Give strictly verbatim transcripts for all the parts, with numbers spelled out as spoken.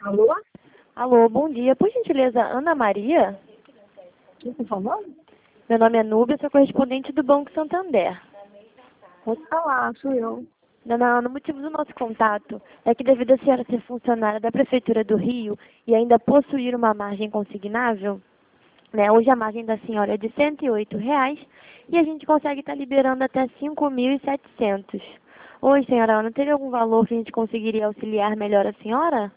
Alô? Alô, bom dia. Por gentileza, Ana Maria? Quem está falando? Meu nome é Núbia, sou correspondente do Banco Santander. Pode falar, sou eu. Dona Ana, o motivo do nosso contato é que devido a senhora ser funcionária da Prefeitura do Rio e ainda possuir uma margem consignável, né, hoje a margem da senhora é de cento e oito reais e a gente consegue estar liberando até cinco mil e setecentos. Oi, senhora Ana, teria algum valor que a gente conseguiria auxiliar melhor a senhora?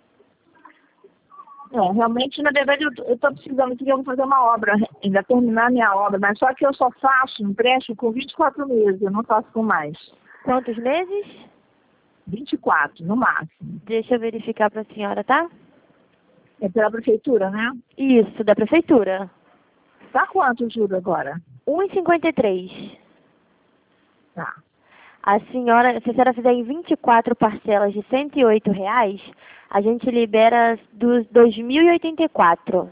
É, realmente, na verdade, eu estou precisando que eu vou fazer uma obra, ainda terminar minha obra, mas só que eu só faço empréstimo com vinte e quatro meses, eu não faço com mais. Quantos meses? vinte e quatro, no máximo. Deixa eu verificar para a senhora, tá? É pela prefeitura, né? Isso, da Prefeitura. Tá quanto o juro agora? um e cinquenta e três. Tá. A senhora, se a senhora fizer em vinte e quatro parcelas de cento e oito reais, a gente libera dos dois mil e oitenta e quatro.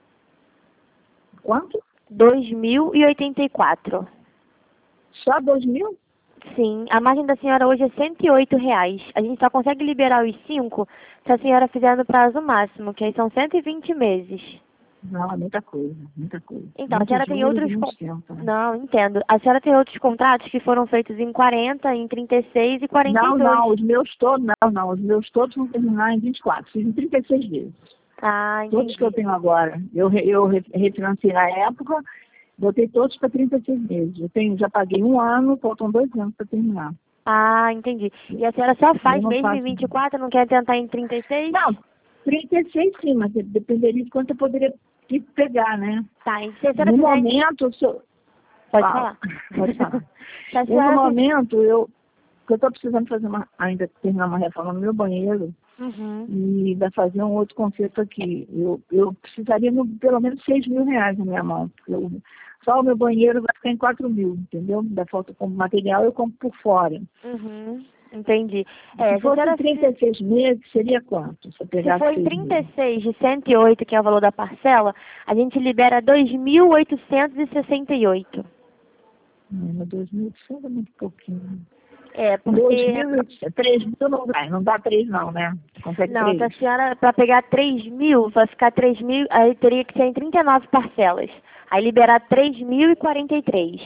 Quanto? dois mil e oitenta e quatro. Só dois mil? Sim, a margem da senhora hoje é cento e oito reais. A gente só consegue liberar os cinco se a senhora fizer no prazo máximo, que aí são cento e vinte meses. Não, é muita coisa, muita coisa. Então, a Muito senhora tem juros e outros... muito con- tempo, né? Não, entendo. A senhora tem outros contratos que foram feitos em quarenta, em trinta e seis e quarenta e Não, dois. não, os meus todos, não, não, os meus todos vão terminar em vinte e quatro, fiz em trinta e seis vezes. Ah, Todos que eu entendi. tenho agora. Eu, re- eu re- refinancei na época, botei todos para trinta e seis meses. Eu tenho, já paguei um ano, faltam dois anos para terminar. Ah, entendi. E a senhora só Eu faz não mesmo em faço. vinte e quatro, não quer tentar em trinta e seis? Não, trinta e seis sim, mas dependeria de quanto eu poderia te pegar, né? Tá, e se a senhora No fizer em... momento, se eu... Pode Fala. falar. Pode falar. Se a Eu, no senhora fizer... momento, eu eu estou precisando fazer uma, ainda terminar uma reforma no meu banheiro Uhum. e vai fazer um outro conserto aqui. Eu, eu precisaria no, pelo menos seis mil reais na minha mão. Eu, só o meu banheiro vai ficar em quatro mil, entendeu? Da falta como material, eu compro por fora. Uhum. Entendi. É, Se se a fosse senhora... trinta e seis meses, seria quanto? Se eu Se pegasse for em seis trinta e mil? seis de cento e oito, que é o valor da parcela, a gente libera dois mil oitocentos e sessenta e oito. Não, mas dois mil e oitocentos é muito pouquinho. É, dois porque... mil e oitocentos, três mil não dá, não dá três não, né? Consegue Não, se a três? senhora, para pegar três mil, vai ficar três mil, aí teria que ser em trinta e nove parcelas. Aí liberar três mil e quarenta e três.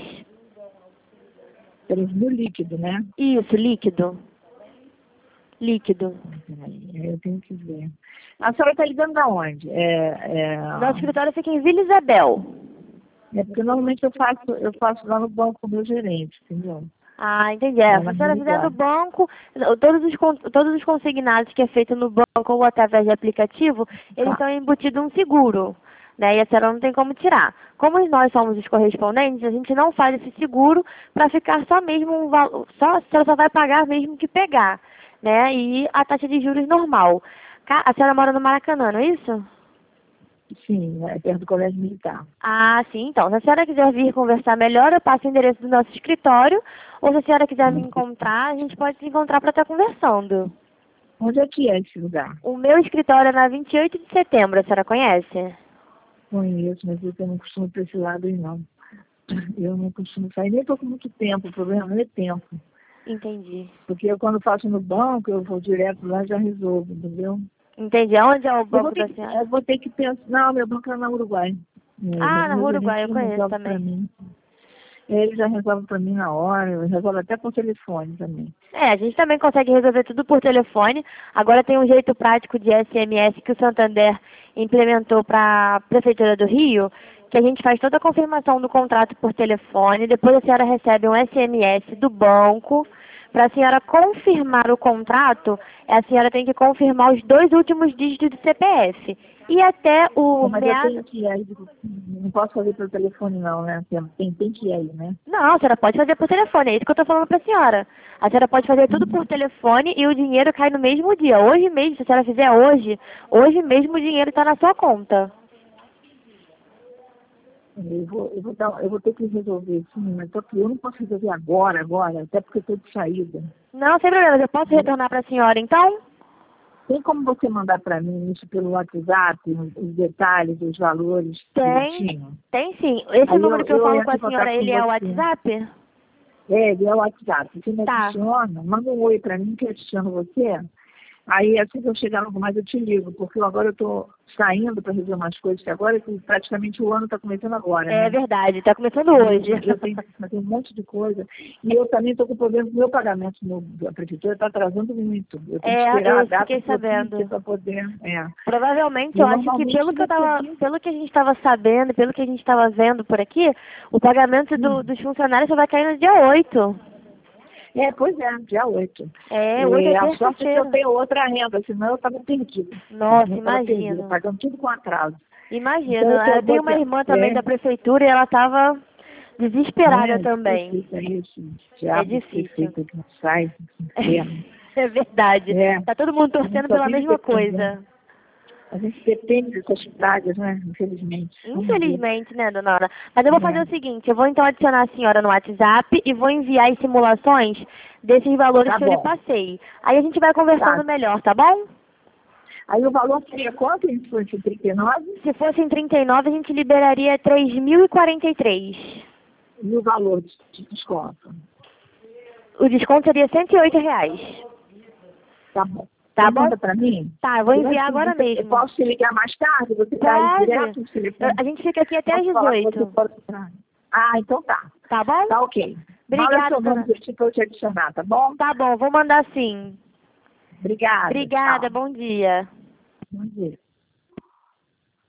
três mil líquido, né? Isso, líquido. Líquido. Peraí, eu tenho que ver. A senhora está ligando da onde? É, é, Nosso escritório fica em Vila Isabel. é porque normalmente eu faço, eu faço lá no banco com o meu gerente, entendeu? Ah, entendi. É, Lá se na a senhora fizer no Miligória. banco, todos os, con- todos os consignados que é feito no banco ou através de aplicativo, eles Tá. são embutidos um seguro, né? E a senhora não tem como tirar. Como nós somos os correspondentes, a gente não faz esse seguro para ficar só mesmo um valor, só, a senhora só vai pagar mesmo que pegar, né? E a taxa de juros normal. Ca- A senhora mora no Maracanã, não é isso? Sim, é perto do colégio militar. Ah, sim, então. Se a senhora quiser vir conversar melhor, eu passo o endereço do nosso escritório. Ou se a senhora quiser me encontrar, a gente pode se encontrar para estar conversando. Onde é que é esse lugar? O meu escritório é na vinte e oito de setembro, a senhora conhece? Conheço, mas eu não costumo ir para esse lado aí, não. Eu não costumo sair, nem estou com muito tempo, o problema não é tempo. Entendi. Porque eu, quando faço no banco, eu vou direto lá e já resolvo, entendeu? Entendi. Aonde é o Eu vou banco ter da que, senhora? eu vou ter que pensar. Não, meu banco é na Uruguai. É, Ah, meu, na meu Rua gerente Uruguai, eu já conheço resolve para também. mim. Ele já resolve para mim na hora, eu resolvo até por telefone também. É, a gente também consegue resolver tudo por telefone. Agora tem um jeito prático de S M S que o Santander implementou para a Prefeitura do Rio, que a gente faz toda a confirmação do contrato por telefone, depois a senhora recebe um S M S do banco. Para a senhora confirmar o contrato, a senhora tem que confirmar os dois últimos dígitos do C P F. E até o Bom, mas eu meado... tenho que ir aí, não posso fazer pelo telefone não, né? Tem, tem, tem que ir aí, né? Não, a senhora pode fazer por telefone, é isso que eu estou falando para a senhora. A senhora pode fazer tudo por telefone e o dinheiro cai no mesmo dia. Hoje mesmo, se a senhora fizer hoje, hoje mesmo o dinheiro está na sua conta. Eu vou, eu, vou dar, eu vou ter que resolver, sim, mas só que eu não posso resolver agora, agora, até porque eu estou de saída. Não, sem problema, eu posso retornar para a senhora então? Tem como você mandar para mim isso pelo WhatsApp, os, os detalhes, os valores Tem, direitinho? tem sim. Esse Aí número eu, que eu eu falo com entro a em contato senhora, com ele é o você. WhatsApp? É, ele é o WhatsApp. Você me Tá. adiciona, manda um oi para mim que eu adiciono você. Aí, assim que eu chegar logo mais, eu te ligo, porque eu agora eu estou saindo para resolver umas coisas, que agora que praticamente o ano está começando agora, É né? verdade, está começando hoje. Eu tenho que fazer um monte de coisa. E eu também estou com problema com o meu pagamento no, da prefeitura, está atrasando muito. Eu tenho que É, esperar a eu data fiquei sabendo. para poder. É. Provavelmente, E eu acho que pelo normalmente que eu tava, aqui. pelo que a gente estava sabendo, pelo que a gente estava vendo por aqui, o pagamento do, Hum. dos funcionários só vai cair no dia oito. É, pois é, dia oito. É, hoje é A sorte é que eu terça-feira. tenho outra renda, senão eu estava perdida. Nossa, Eu estava perdida, imagino. pagando tudo com atraso. Imagino. Então eu Eu estou tenho uma botando. irmã também É, da prefeitura e ela estava desesperada né? também. Difícil, é isso. É Diabo de difícil. prefeito que não sai, inferno. É verdade. É, Tá todo mundo a gente torcendo só pela vive mesma dependendo. coisa. A gente depende dessas pragas, né? Infelizmente. Vamos ver. Infelizmente, né, dona Ana? Mas eu vou fazer É. o seguinte, eu vou então adicionar a senhora no WhatsApp e vou enviar as simulações desses valores Tá que eu lhe bom. passei. Aí a gente vai conversando Tá. melhor, tá bom? Aí o valor seria quanto? Se fosse trinta e nove? Se fosse em trinta e nove, a gente liberaria três mil e quarenta e três. E o valor de, de desconto? O desconto seria cento e oito reais. Tá bom. Tá Você bom? manda para mim? Tá, eu vou Durante enviar o agora dia, Eu mesmo. posso te ligar mais tarde? Você está aí Pode. direto no Eu- telefone? A gente fica aqui até às Posso falar com você dezoito. fora do trabalho? Ah, então tá. Tá bom? Tá ok. Fala Obrigada, seu nome dona. para eu te adicionar, tá bom? Tá bom, vou mandar sim. Obrigada. Obrigada, Tchau. bom dia. Bom dia.